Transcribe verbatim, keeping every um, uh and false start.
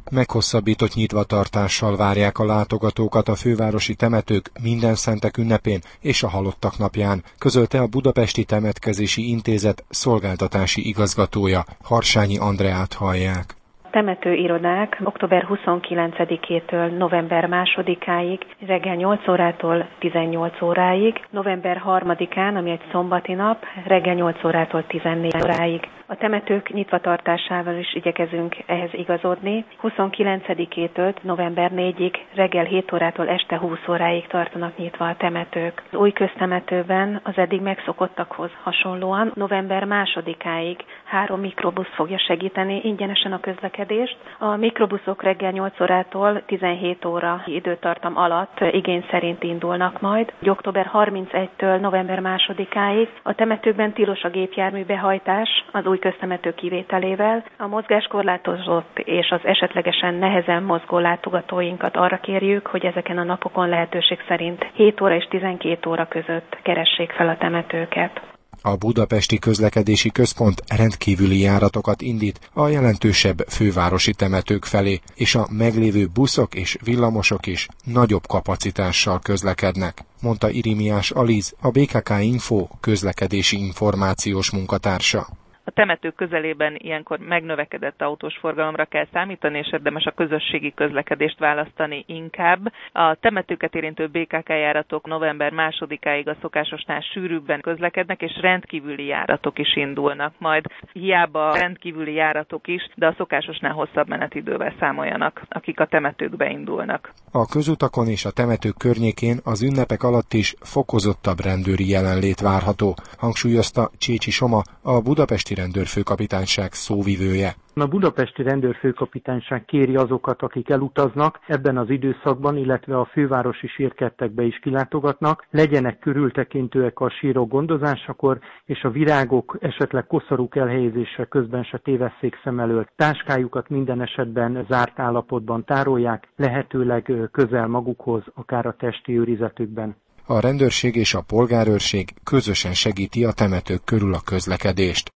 Meghosszabbított nyitvatartással várják a látogatókat a fővárosi temetők Mindenszentek ünnepén és a Halottak napján, közölte a Budapesti Temetkezési Intézet szolgáltatási igazgatója. Harsányi Andreát hallják. Temetőirodák október huszonkilencedikétől november másodikáig, reggel nyolc órától tizennyolc óráig, november harmadikán, ami egy szombati nap, reggel nyolc órától tizennégy óráig. A temetők nyitvatartásával is igyekezünk ehhez igazodni. huszonkilencedikétől november negyedikéig reggel hét órától este húsz óráig tartanak nyitva a temetők. Az új köztemetőben az eddig megszokottakhoz hasonlóan november másodikáig három mikrobusz fogja segíteni ingyenesen a közlekedést. A mikrobuszok reggel nyolc órától tizenhét óra időtartam alatt igény szerint indulnak majd. október harmincegyedikétől november másodikáig a temetőkben tilos a gépjármű behajtás az új köztemető kivételével. A mozgáskorlátozott és az esetlegesen nehezen mozgó látogatóinkat arra kérjük, hogy ezeken a napokon lehetőség szerint hét óra és tizenkét óra között keressék fel a temetőket. A Budapesti Közlekedési Központ rendkívüli járatokat indít a jelentősebb fővárosi temetők felé, és a meglévő buszok és villamosok is nagyobb kapacitással közlekednek, mondta Irimiás Aliz, a bé ká ká Info közlekedési információs munkatársa. A temetők közelében ilyenkor megnövekedett autós forgalomra kell számítani, és érdemes a közösségi közlekedést választani inkább. A temetőket érintő bé ká ká járatok november másodikáig a szokásosnál sűrűbben közlekednek, és rendkívüli járatok is indulnak majd. Hiába rendkívüli járatok is, de a szokásosnál hosszabb menetidővel számoljanak, akik a temetőkbe indulnak. A közutakon és a temetők környékén az ünnepek alatt is fokozottabb rendőri jelenlét várható, hangsúlyozta Csécsi Soma, a Budapesti Rendőrfőkapitányság szóvivője. A Budapesti Rendőrfőkapitányság kéri azokat, akik elutaznak ebben az időszakban, illetve a fővárosi sírkertekbe is kilátogatnak, legyenek körültekintőek a sírok gondozásakor, és a virágok esetleg koszorúk elhelyezése közben se tévesszék szem előtt. Táskájukat minden esetben zárt állapotban tárolják, lehetőleg közel magukhoz, akár a testi őrizetükben. A rendőrség és a polgárőrség közösen segíti a temetők körül a közlekedést.